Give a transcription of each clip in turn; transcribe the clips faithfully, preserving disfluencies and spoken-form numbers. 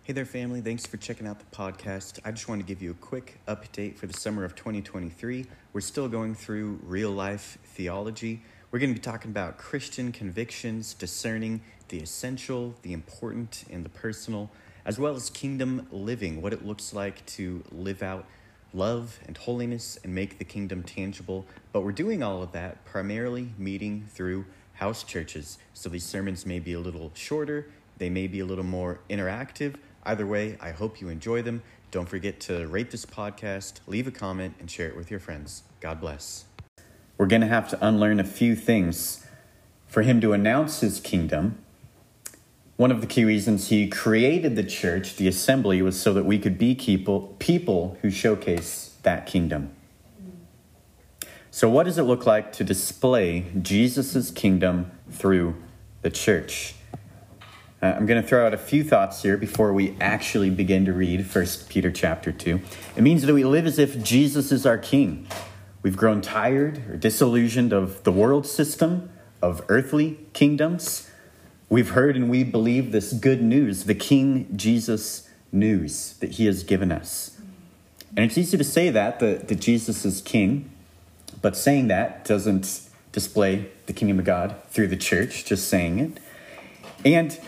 Hey there, family. Thanks for checking out the podcast. I just want to give you a quick update for the summer of twenty twenty-three. We're still going through real-life theology. We're going to be talking about Christian convictions, discerning the essential, the important, and the personal, as well as kingdom living, what it looks like to live out love and holiness and make the kingdom tangible. But we're doing all of that primarily meeting through house churches. So these sermons may be a little shorter, they may be a little more interactive. Either way, I hope you enjoy them. Don't forget to rate this podcast, leave a comment, and share it with your friends. God bless. We're going to have to unlearn a few things for him to announce his kingdom. One of the key reasons he created the church, the assembly, was so that we could be people, people who showcase that kingdom. So what does it look like to display Jesus' kingdom through the church? Uh, I'm going to throw out a few thoughts here before we actually begin to read First Peter chapter two. It means that we live as if Jesus is our king. We've grown tired or disillusioned of the world system, of earthly kingdoms. We've heard and we believe this good news, the King Jesus news that he has given us. And it's easy to say that, that, that Jesus is king, but saying that doesn't display the kingdom of God through the church, just saying it. And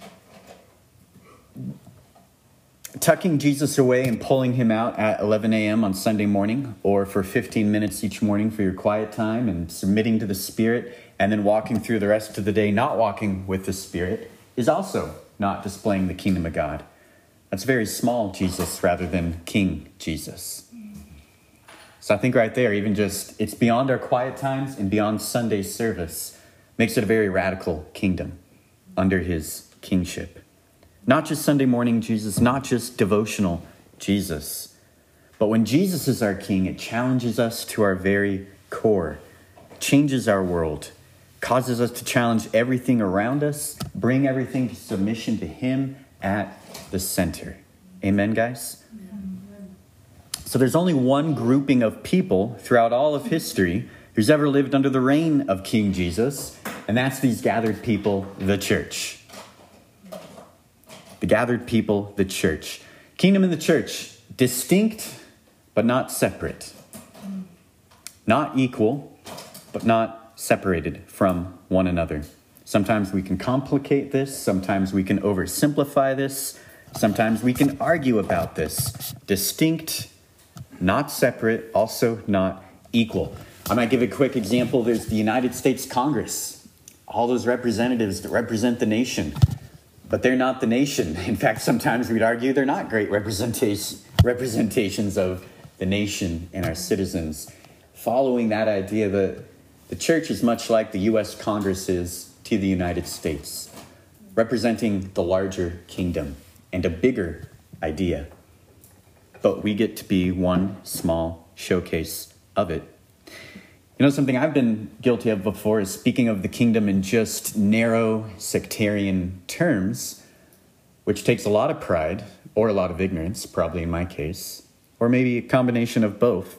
tucking Jesus away and pulling him out at eleven a.m. on Sunday morning, or for fifteen minutes each morning for your quiet time and submitting to the Spirit, and then walking through the rest of the day not walking with the Spirit, is also not displaying the kingdom of God. That's very small Jesus rather than King Jesus. So I think right there, even just, it's beyond our quiet times and beyond Sunday service, makes it a very radical kingdom under his kingship. Not just Sunday morning Jesus, not just devotional Jesus. But when Jesus is our king, it challenges us to our very core, changes our world, causes us to challenge everything around us, bring everything to submission to him at the center. Amen, guys? Amen. So there's only one grouping of people throughout all of history who's ever lived under the reign of King Jesus, and that's these gathered people, the church. The gathered people, the church. Kingdom and the church, distinct but not separate. Not equal, but not separated from one another. Sometimes we can complicate this. Sometimes we can oversimplify this. Sometimes we can argue about this. Distinct, not separate, also not equal. I might give a quick example. There's the United States Congress. All those representatives that represent the nation. But they're not the nation. In fact, sometimes we'd argue they're not great representation, representations of the nation and our citizens. Following that idea, that the church is much like the U S Congress is to the United States, representing the larger kingdom and a bigger idea. But we get to be one small showcase of it. You know, something I've been guilty of before is speaking of the kingdom in just narrow sectarian terms, which takes a lot of pride or a lot of ignorance, probably in my case, or maybe a combination of both.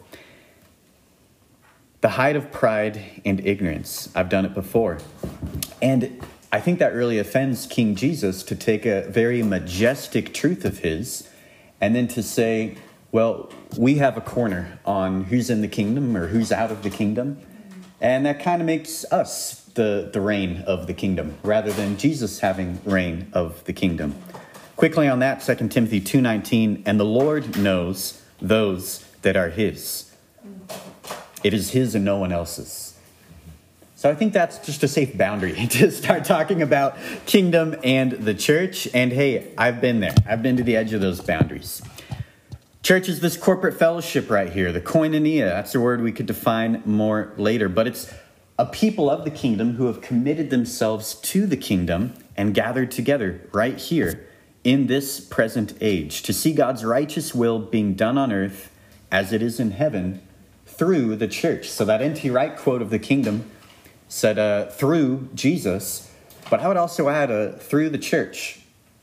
The height of pride and ignorance. I've done it before. And I think that really offends King Jesus to take a very majestic truth of his and then to say, well, we have a corner on who's in the kingdom or who's out of the kingdom. And that kind of makes us the, the reign of the kingdom rather than Jesus having reign of the kingdom. Quickly on that, Second Timothy two nineteen, and the Lord knows those that are his. It is his and no one else's. So I think that's just a safe boundary to start talking about kingdom and the church. And hey, I've been there. I've been to the edge of those boundaries. Church is this corporate fellowship right here, the koinonia. That's a word we could define more later. But it's a people of the kingdom who have committed themselves to the kingdom and gathered together right here in this present age to see God's righteous will being done on earth as it is in heaven through the church. So that N T Wright quote of the kingdom said uh, through Jesus, but I would also add a through the church.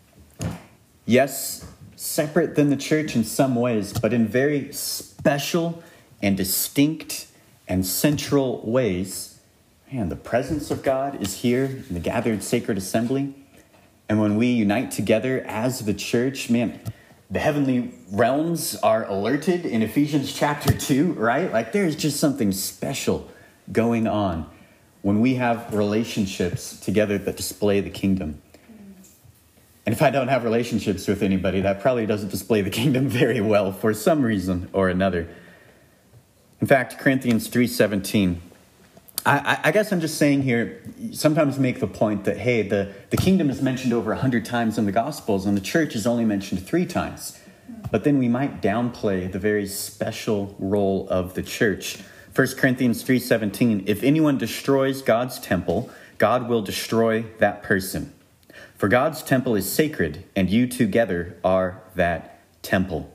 Yes, separate than the church in some ways, but in very special and distinct and central ways. Man, the presence of God is here in the gathered sacred assembly. And when we unite together as the church, man, the heavenly realms are alerted in Ephesians chapter two, right? Like there's just something special going on when we have relationships together that display the kingdom. And if I don't have relationships with anybody, that probably doesn't display the kingdom very well for some reason or another. In fact, Corinthians three seventeen, I, I guess I'm just saying here, sometimes make the point that, hey, the, the kingdom is mentioned over one hundred times in the Gospels, and the church is only mentioned three times. But then we might downplay the very special role of the church. First Corinthians three seventeen, if anyone destroys God's temple, God will destroy that person. For God's temple is sacred, and you together are that temple.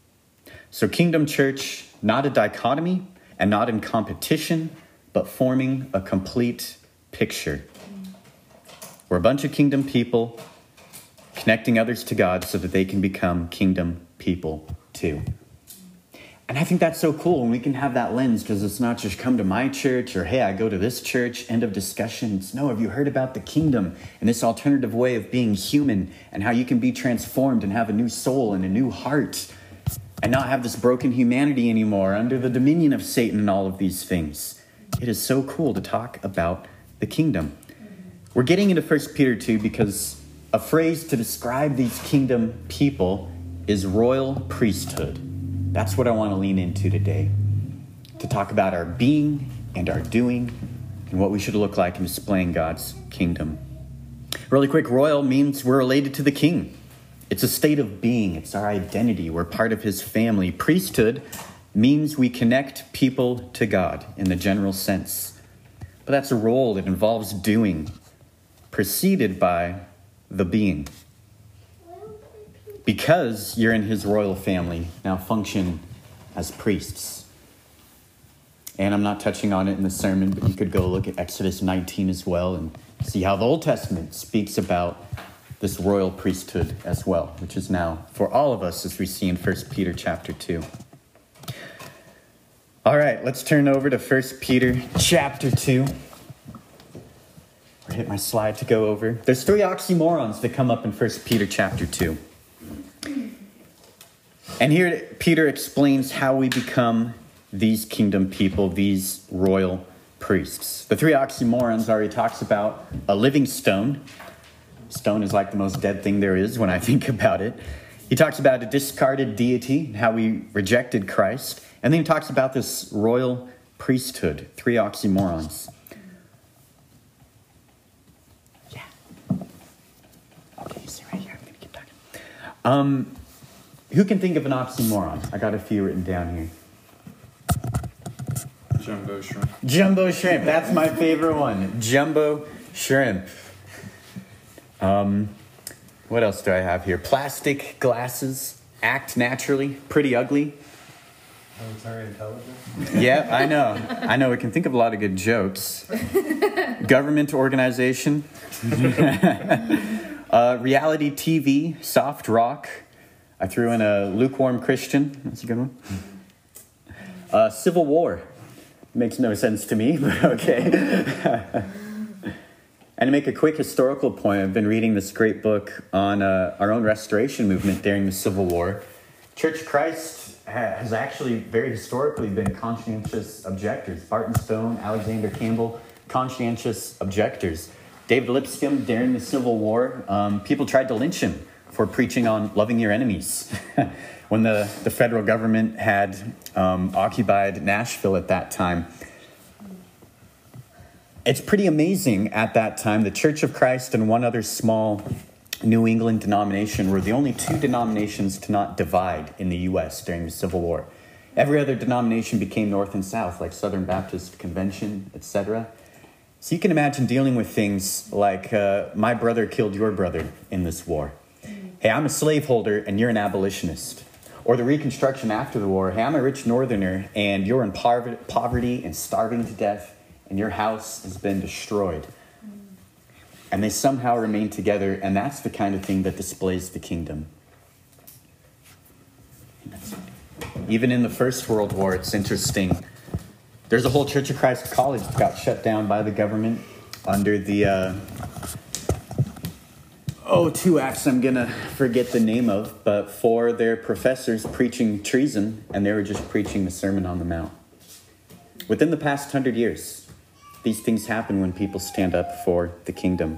So kingdom church, not a dichotomy and not in competition, but forming a complete picture. We're a bunch of kingdom people connecting others to God so that they can become kingdom people too. And I think that's so cool when we can have that lens, because it's not just come to my church or, hey, I go to this church, end of discussion. It's no, have you heard about the kingdom and this alternative way of being human and how you can be transformed and have a new soul and a new heart and not have this broken humanity anymore under the dominion of Satan and all of these things. It is so cool to talk about the kingdom. We're getting into First Peter two because a phrase to describe these kingdom people is royal priesthood. That's what I want to lean into today, to talk about our being and our doing and what we should look like in displaying God's kingdom. Really quick, royal means we're related to the king. It's a state of being. It's our identity. We're part of his family. Priesthood means we connect people to God in the general sense. But that's a role that involves doing, preceded by the being. Because you're in his royal family, now function as priests. And I'm not touching on it in the sermon, but you could go look at Exodus nineteen as well and see how the Old Testament speaks about this royal priesthood as well, which is now for all of us as we see in First Peter chapter two. All right, let's turn over to First Peter chapter two. I hit my slide to go over. There's three oxymorons that come up in First Peter chapter two. And here Peter explains how we become these kingdom people, these royal priests. The three oxymorons are, he talks about a living stone. Stone is like the most dead thing there is when I think about it. He talks about a discarded deity, how we rejected Christ. And then he talks about this royal priesthood, three oxymorons. Yeah. Okay, you see right here. I'm going to keep talking. Um, who can think of an oxymoron? I got a few written down here. Jumbo shrimp. Jumbo shrimp. That's my favorite one. Jumbo shrimp. Um, what else do I have here? Plastic glasses. Act naturally. Pretty ugly. Military intelligence. Yeah, I know. I know. We can think of a lot of good jokes. Government organization. uh, reality T V. Soft rock. I threw in a lukewarm Christian. That's a good one. Uh, Civil War. Makes no sense to me, but okay. And to make a quick historical point, I've been reading this great book on uh, our own restoration movement during the Civil War. Church of Christ has actually very historically been conscientious objectors. Barton Stone, Alexander Campbell, conscientious objectors. David Lipscomb, during the Civil War, um, people tried to lynch him for preaching on loving your enemies. When the, the federal government had um, occupied Nashville at that time. It's pretty amazing at that time. The Church of Christ and one other small New England denomination were the only two denominations to not divide in the U S during the Civil War. Every other denomination became North and South, like Southern Baptist Convention, et cetera. So you can imagine dealing with things like, uh, my brother killed your brother in this war. Hey, I'm a slaveholder and you're an abolitionist. Or the Reconstruction after the war. Hey, I'm a rich northerner and you're in poverty and starving to death and your house has been destroyed. And they somehow remain together, and that's the kind of thing that displays the kingdom. Even in the First World War, it's interesting. There's a whole Church of Christ college that got shut down by the government under the... Uh, oh, two acts I'm going to forget the name of, but for their professors preaching treason, and they were just preaching the Sermon on the Mount. Within the past hundred years, these things happen when people stand up for the kingdom.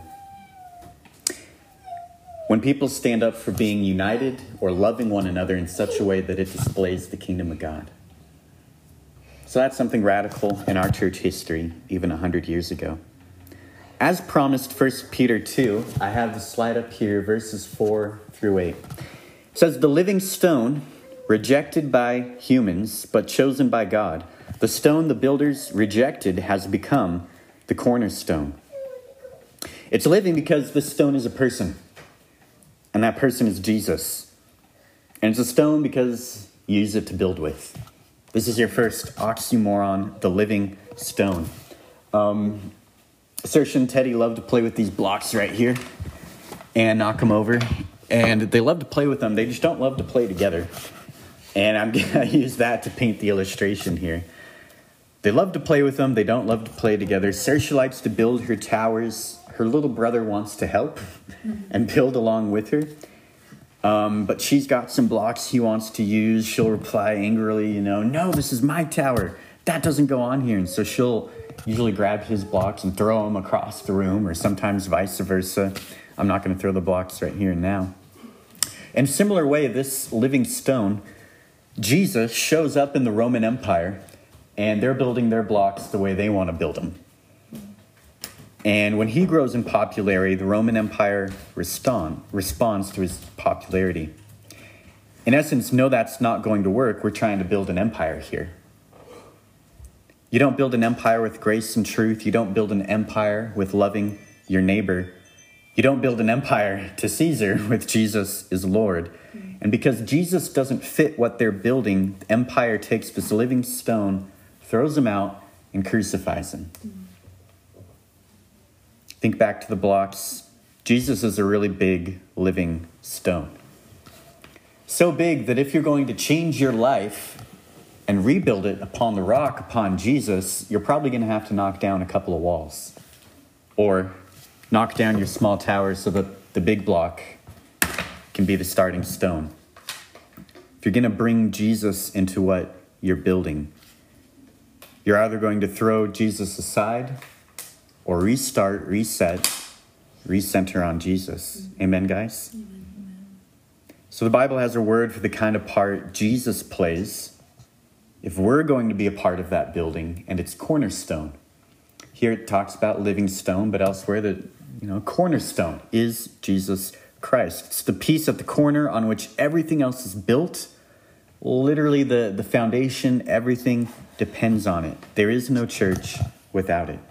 When people stand up for being united or loving one another in such a way that it displays the kingdom of God. So that's something radical in our church history, even one hundred years ago. As promised, First Peter two, I have the slide up here, verses four through eight. It says, the living stone, rejected by humans, but chosen by God, the stone the builders rejected has become the cornerstone. It's living because this stone is a person, and that person is Jesus. And it's a stone because you use it to build with. This is your first oxymoron, the living stone. Um... Saoirse and Teddy love to play with these blocks right here and knock them over. And they love to play with them. They just don't love to play together. And I'm going to use that to paint the illustration here. They love to play with them. They don't love to play together. Saoirse likes to build her towers. Her little brother wants to help and build along with her. Um, but she's got some blocks he wants to use. She'll reply angrily, you know, no, this is my tower. That doesn't go on here. And so she'll usually grab his blocks and throw them across the room, or sometimes vice versa. I'm not going to throw the blocks right here and now. In a similar way, this living stone, Jesus, shows up in the Roman Empire, and they're building their blocks the way they want to build them. And when he grows in popularity, the Roman Empire respond, responds to his popularity. In essence, no, that's not going to work. We're trying to build an empire here. You don't build an empire with grace and truth. You don't build an empire with loving your neighbor. You don't build an empire to Caesar with Jesus is Lord. And because Jesus doesn't fit what they're building, the empire takes this living stone, throws him out, and crucifies him. Think back to the blocks. Jesus is a really big living stone. So big that if you're going to change your life and rebuild it upon the rock, upon Jesus, you're probably going to have to knock down a couple of walls. Or knock down your small tower so that the big block can be the starting stone. If you're going to bring Jesus into what you're building, you're either going to throw Jesus aside or restart, reset, recenter on Jesus. Amen, guys? Amen. So the Bible has a word for the kind of part Jesus plays if we're going to be a part of that building, and it's cornerstone. Here it talks about living stone, but elsewhere the you know cornerstone is Jesus Christ. It's the piece at the corner on which everything else is built. Literally the, the foundation, everything depends on it. There is no church without it.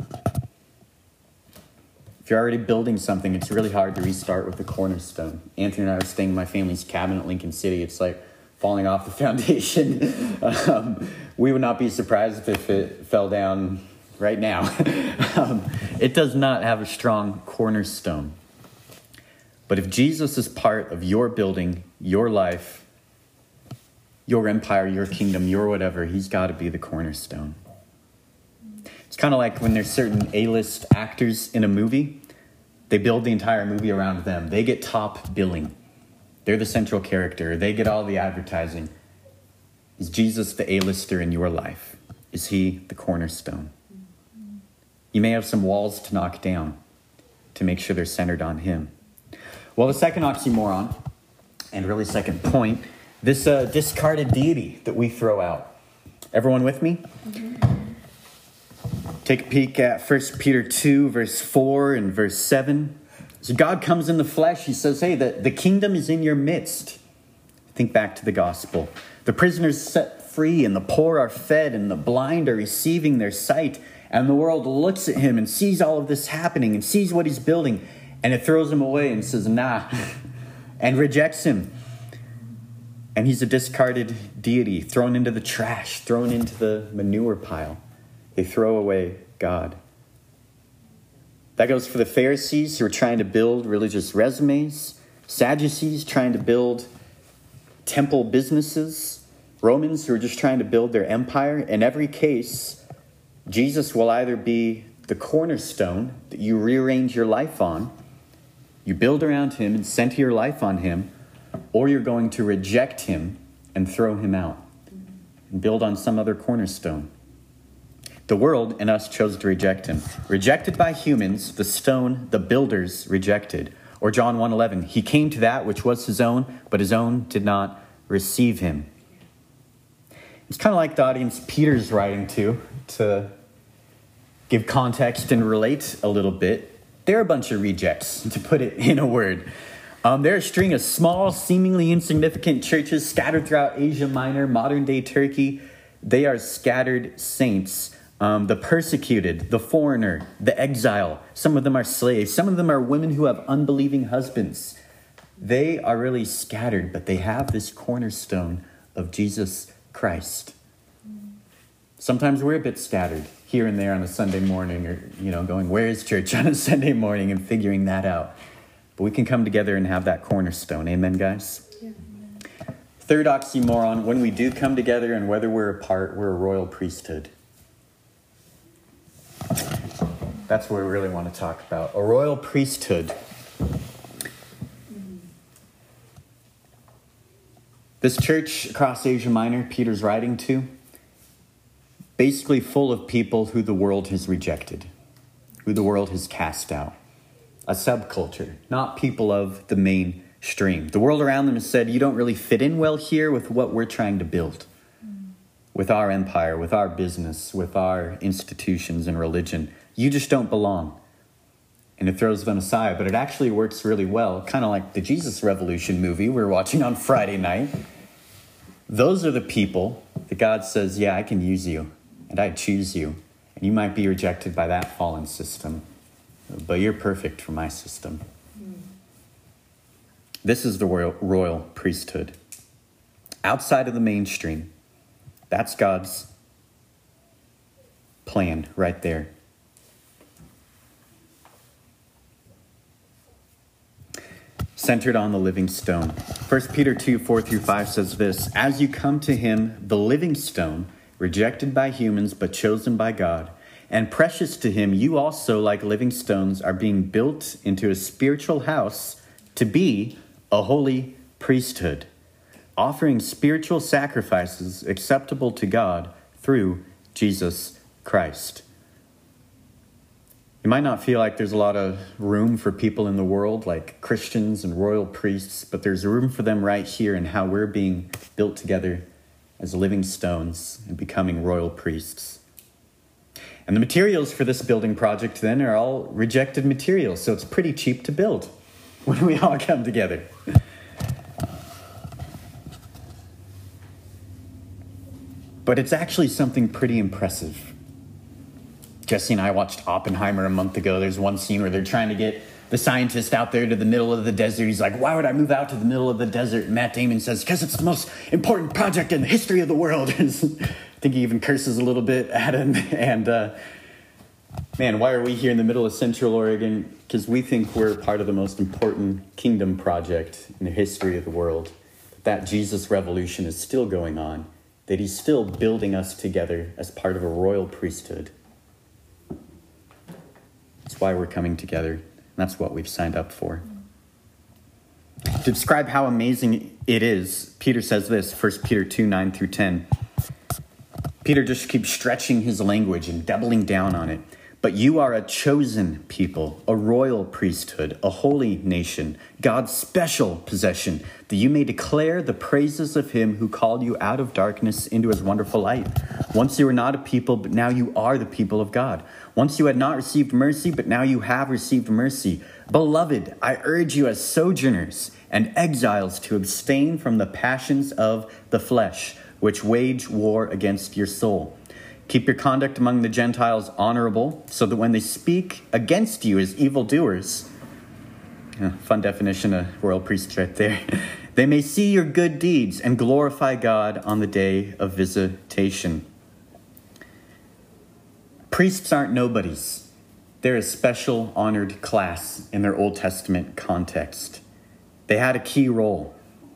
If you're already building something, it's really hard to restart with the cornerstone. Anthony and I were staying in my family's cabin at Lincoln City. It's like falling off the foundation. um, we would not be surprised if it fell down right now. um, it does not have a strong cornerstone. But if Jesus is part of your building, your life, your empire, your kingdom, your whatever, he's got to be the cornerstone. It's kind of like when there's certain A-list actors in a movie, they build the entire movie around them. They get top billing. They're the central character. They get all the advertising. Is Jesus the A-lister in your life? Is he the cornerstone? You may have some walls to knock down to make sure they're centered on him. Well, the second oxymoron, and really second point, this uh, discarded deity that we throw out. Everyone with me? Mm-hmm. Take a peek at First Peter two, verse four and verse seven. So God comes in the flesh. He says, hey, the, the kingdom is in your midst. Think back to the gospel. The prisoners set free, and the poor are fed, and the blind are receiving their sight. And the world looks at him and sees all of this happening and sees what he's building. And it throws him away and says, nah, and rejects him. And he's a discarded deity, thrown into the trash, thrown into the manure pile. They throw away God. That goes for the Pharisees who are trying to build religious resumes, Sadducees trying to build temple businesses, Romans who are just trying to build their empire. In every case, Jesus will either be the cornerstone that you rearrange your life on, You build around him and center your life on him, or you're going to reject him and throw him out and build on some other cornerstone. The world and us chose to reject him. Rejected by humans, the stone the builders rejected. Or John one eleven, he came to that which was his own, but his own did not receive him. It's kind of like the audience Peter's writing to, to give context and relate a little bit. They're a bunch of rejects, to put it in a word. Um, they're a string of small, seemingly insignificant churches scattered throughout Asia Minor, modern-day Turkey. They are scattered saints. Um, the persecuted, the foreigner, the exile. Some of them are slaves. Some of them are women who have unbelieving husbands. They are really scattered, but they have this cornerstone of Jesus Christ. Sometimes we're a bit scattered here and there on a Sunday morning, or, you know, going, where is church on a Sunday morning, and figuring that out. But we can come together and have that cornerstone. Amen, guys? Yeah. Third oxymoron, when we do come together and whether we're apart, we're a royal priesthood. That's what we really want to talk about. A royal priesthood. This church across Asia Minor, Peter's writing to, basically full of people who the world has rejected, who the world has cast out. A subculture, not people of the mainstream. The world around them has said, you don't really fit in well here with what we're trying to build. Mm. With our empire, with our business, with our institutions and religion. You just don't belong. And it throws them aside, but it actually works really well. Kind of like the Jesus Revolution movie we were watching on Friday night. Those are the people that God says, yeah, I can use you. And I choose you. And you might be rejected by that fallen system, but you're perfect for my system. Mm. This is the royal, royal priesthood. Outside of the mainstream. That's God's plan right there. Centered on the living stone. First Peter two, four through five says this, as you come to him, the living stone, rejected by humans, but chosen by God, and precious to him, you also, like living stones, are being built into a spiritual house to be a holy priesthood, offering spiritual sacrifices acceptable to God through Jesus Christ. You might not feel like there's a lot of room for people in the world, like Christians and royal priests, but there's room for them right here in how we're being built together as living stones and becoming royal priests. And the materials for this building project then are all rejected materials, so it's pretty cheap to build when we all come together. But it's actually something pretty impressive. Jesse and I watched Oppenheimer a month ago. There's one scene where they're trying to get the scientist out there to the middle of the desert. He's like, why would I move out to the middle of the desert? And Matt Damon says, because it's the most important project in the history of the world. I think he even curses a little bit at him. And uh, man, why are we here in the middle of Central Oregon? Because we think we're part of the most important kingdom project in the history of the world. That Jesus revolution is still going on. That he's still building us together as part of a royal priesthood. That's why we're coming together. That's what we've signed up for. To describe how amazing it is, Peter says this, First Peter two, nine through ten. Peter just keeps stretching his language and doubling down on it. But you are a chosen people, a royal priesthood, a holy nation, God's special possession, that you may declare the praises of him who called you out of darkness into his wonderful light. Once you were not a people, but now you are the people of God. Once you had not received mercy, but now you have received mercy. Beloved, I urge you as sojourners and exiles to abstain from the passions of the flesh, which wage war against your soul. Keep your conduct among the Gentiles honorable, so that when they speak against you as evildoers, uh, fun definition of royal priest right there, they may see your good deeds and glorify God on the day of visitation. Priests aren't nobodies. They're a special honored class in their Old Testament context. They had a key role,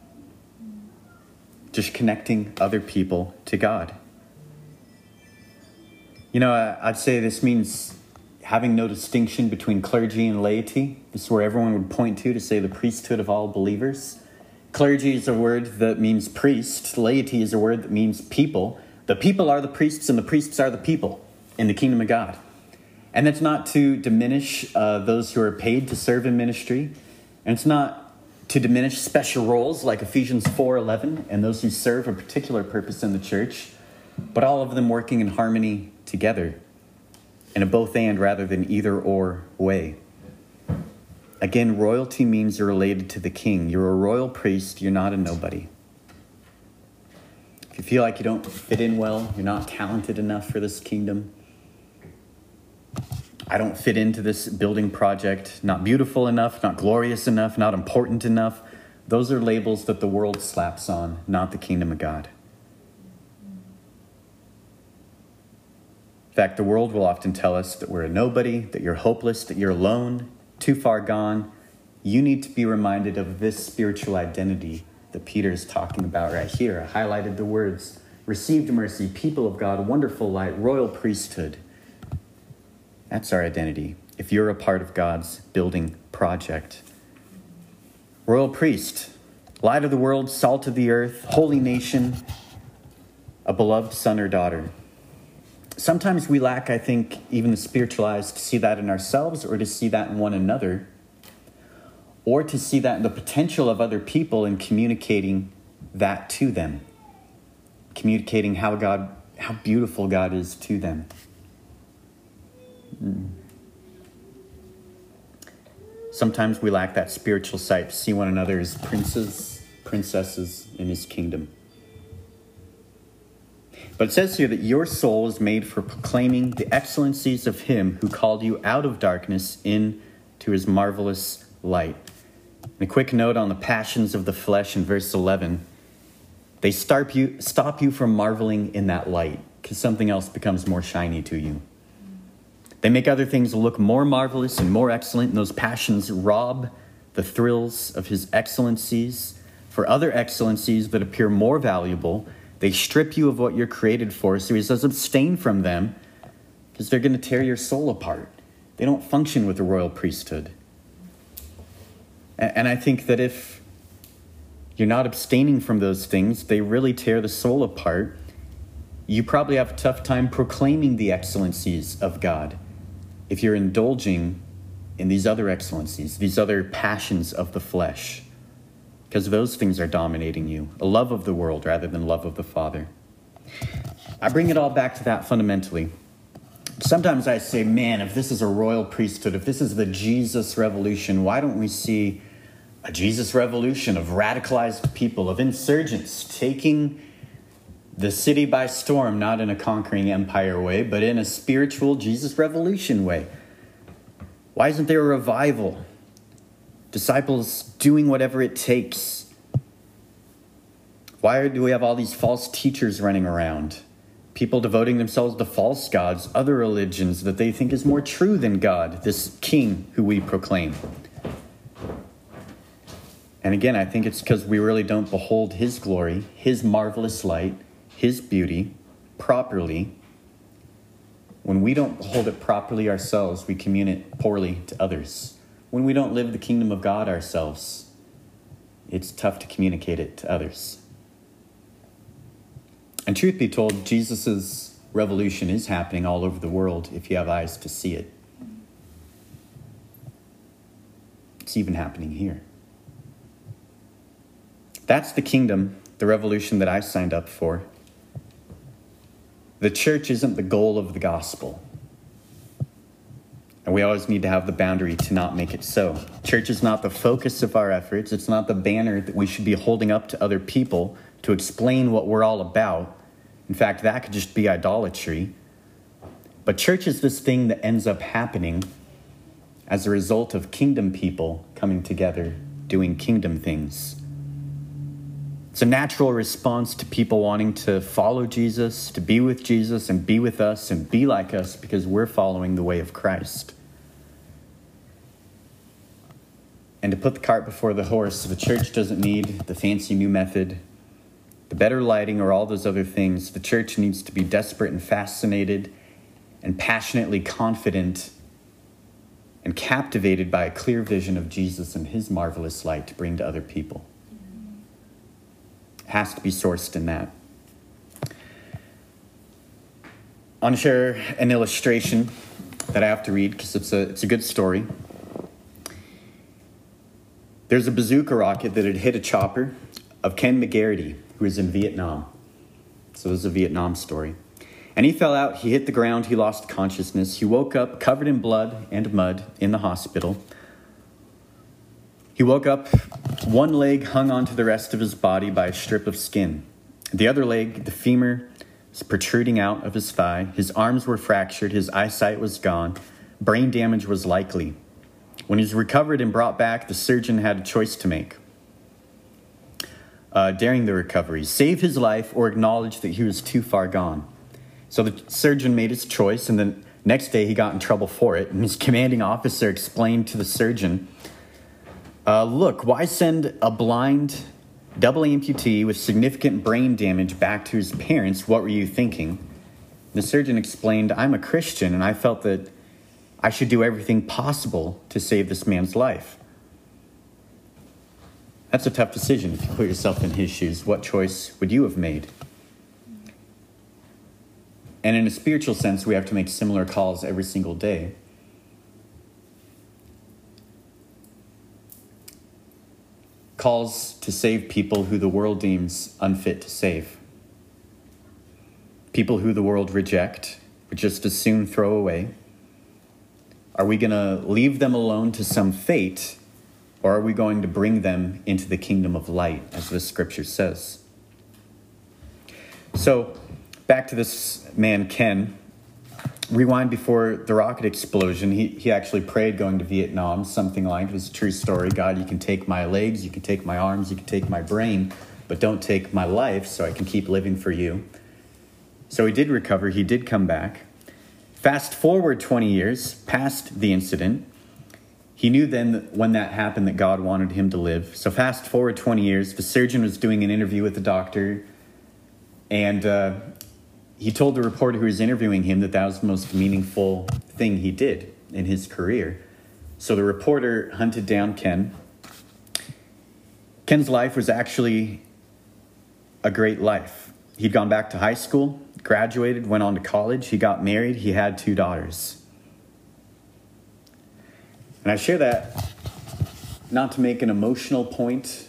just connecting other people to God. You know, I'd say this means having no distinction between clergy and laity. This is where everyone would point to to say the priesthood of all believers. Clergy is a word that means priest. Laity is a word that means people. The people are the priests and the priests are the people in the kingdom of God. And that's not to diminish uh, those who are paid to serve in ministry. And it's not to diminish special roles like Ephesians four eleven and those who serve a particular purpose in the church, but all of them working in harmony together in a both and rather than either or way. Again, royalty means you're related to the king. You're a royal priest. You're not a nobody. If you feel like you don't fit in well, you're not talented enough for this kingdom, I don't fit into this building project, not beautiful enough, not glorious enough, not important enough. Those are labels that the world slaps on, not the kingdom of God. In fact, the world will often tell us that we're a nobody, that you're hopeless, that you're alone, too far gone. You need to be reminded of this spiritual identity that Peter is talking about right here. I highlighted the words, received mercy, people of God, wonderful light, royal priesthood. That's our identity, if you're a part of God's building project. Royal priest, light of the world, salt of the earth, holy nation, a beloved son or daughter. Sometimes we lack, I think, even the spiritualized to see that in ourselves or to see that in one another, or to see that in the potential of other people and communicating that to them, communicating how God, how beautiful God is to them. Sometimes we lack that spiritual sight to see one another as princes, princesses in his kingdom. But it says here that your soul is made for proclaiming the excellencies of him who called you out of darkness into his marvelous light. And a quick note on the passions of the flesh in verse eleven. They stop you, stop you from marveling in that light because something else becomes more shiny to you. They make other things look more marvelous and more excellent, and those passions rob the thrills of his excellencies for other excellencies that appear more valuable. They strip you of what you're created for, so he says abstain from them because they're going to tear your soul apart. They don't function with the royal priesthood. And I think that if you're not abstaining from those things, they really tear the soul apart. You probably have a tough time proclaiming the excellencies of God if you're indulging in these other excellencies, these other passions of the flesh, because those things are dominating you, a love of the world rather than love of the Father. I bring it all back to that fundamentally. Sometimes I say, man, if this is a royal priesthood, if this is the Jesus revolution, why don't we see a Jesus revolution of radicalized people, of insurgents taking the city by storm, not in a conquering empire way, but in a spiritual Jesus revolution way? Why isn't there a revival? Disciples doing whatever it takes. Why do we have all these false teachers running around? People devoting themselves to false gods, other religions that they think is more true than God, this king who we proclaim. And again, I think it's because we really don't behold his glory, his marvelous light, his beauty properly. When we don't behold it properly ourselves, we communicate it poorly to others. When we don't live the kingdom of God ourselves, it's tough to communicate it to others. And truth be told, Jesus' revolution is happening all over the world if you have eyes to see it. It's even happening here. That's the kingdom, the revolution that I signed up for. The church isn't the goal of the gospel. And we always need to have the boundary to not make it so. Church is not the focus of our efforts. It's not the banner that we should be holding up to other people to explain what we're all about. In fact, that could just be idolatry. But church is this thing that ends up happening as a result of kingdom people coming together, doing kingdom things. It's a natural response to people wanting to follow Jesus, to be with Jesus and be with us and be like us because we're following the way of Christ. And to put the cart before the horse, the church doesn't need the fancy new method, the better lighting, or all those other things. The church needs to be desperate and fascinated and passionately confident and captivated by a clear vision of Jesus and his marvelous light to bring to other people. It has to be sourced in that. I want to share an illustration that I have to read because it's a, it's a good story. There's a bazooka rocket that had hit a chopper of Ken McGarity, who was in Vietnam. So this is a Vietnam story. And he fell out, he hit the ground, he lost consciousness. He woke up covered in blood and mud in the hospital. He woke up, one leg hung onto the rest of his body by a strip of skin. The other leg, the femur, was protruding out of his thigh. His arms were fractured, his eyesight was gone. Brain damage was likely. When he was recovered and brought back, the surgeon had a choice to make. Uh, during the recovery, save his life or acknowledge that he was too far gone. So the surgeon made his choice, and the next day he got in trouble for it. And his commanding officer explained to the surgeon, uh, look, why send a blind double amputee with significant brain damage back to his parents? What were you thinking? The surgeon explained, I'm a Christian, and I felt that I should do everything possible to save this man's life. That's a tough decision if you put yourself in his shoes. What choice would you have made? And in a spiritual sense, we have to make similar calls every single day. Calls to save people who the world deems unfit to save. People who the world reject, would just as soon throw away. Are we going to leave them alone to some fate, or are we going to bring them into the kingdom of light, as the scripture says? So, back to this man, Ken. Rewind before the rocket explosion. He, he actually prayed going to Vietnam, something like, it was a true story. God, you can take my legs, you can take my arms, you can take my brain, but don't take my life so I can keep living for you. So he did recover. He did come back. Fast forward twenty years past the incident. He knew then that when that happened that God wanted him to live. So fast forward twenty years, the surgeon was doing an interview with the doctor, and uh, he told the reporter who was interviewing him that that was the most meaningful thing he did in his career. So the reporter hunted down Ken. Ken's life was actually a great life. He'd gone back to high school, graduated, went on to college. He got married. He had two daughters. And I share that not to make an emotional point,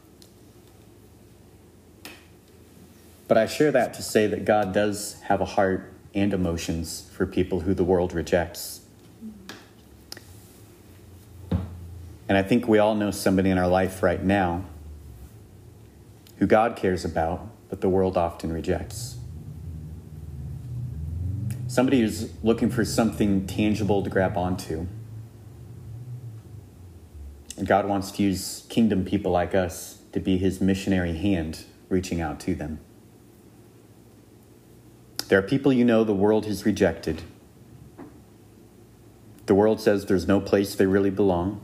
but I share that to say that God does have a heart and emotions for people who the world rejects. And I think we all know somebody in our life right now who God cares about, but the world often rejects. Somebody who's looking for something tangible to grab onto. And God wants to use kingdom people like us to be his missionary hand reaching out to them. There are people you know the world has rejected. The world says there's no place they really belong.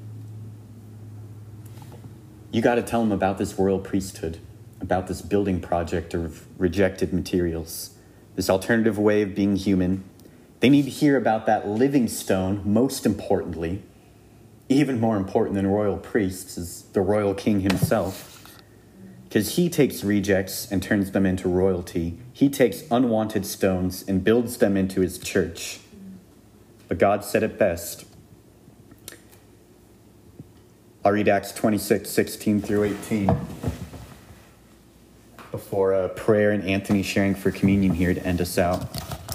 You got to tell them about this royal priesthood, about this building project of rejected materials, this alternative way of being human. They need to hear about that living stone, most importantly. Even more important than royal priests is the royal king himself. Because he takes rejects and turns them into royalty. He takes unwanted stones and builds them into his church. But God said it best. I'll read Acts twenty-six, sixteen through eighteen. Before a prayer and Anthony sharing for communion here to end us out.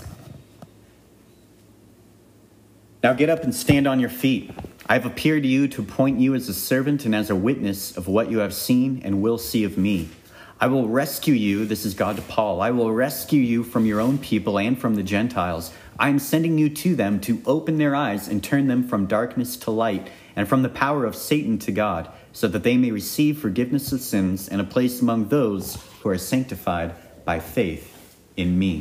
Now get up and stand on your feet. I have appeared to you to appoint you as a servant and as a witness of what you have seen and will see of me. I will rescue you, this is God to Paul, I will rescue you from your own people and from the Gentiles. I am sending you to them to open their eyes and turn them from darkness to light and from the power of Satan to God, so that they may receive forgiveness of sins and a place among those who are sanctified by faith in me.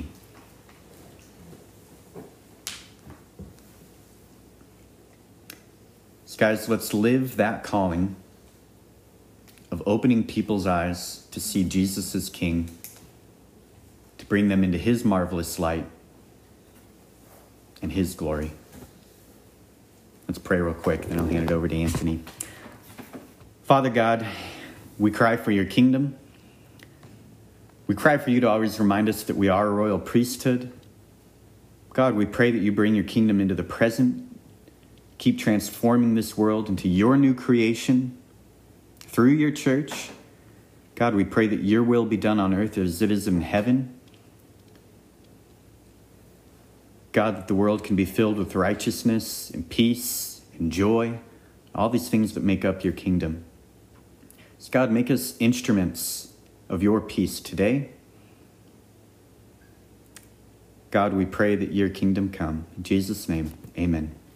Guys, let's live that calling of opening people's eyes to see Jesus as King, to bring them into his marvelous light and his glory. Let's pray real quick, then I'll hand it over to Anthony. Father God, we cry for your kingdom. We cry for you to always remind us that we are a royal priesthood. God, we pray that you bring your kingdom into the present. Keep transforming this world into your new creation through your church. God, we pray that your will be done on earth as it is in heaven. God, that the world can be filled with righteousness and peace and joy, all these things that make up your kingdom. So God, make us instruments of your peace today. God, we pray that your kingdom come. In Jesus' name, amen.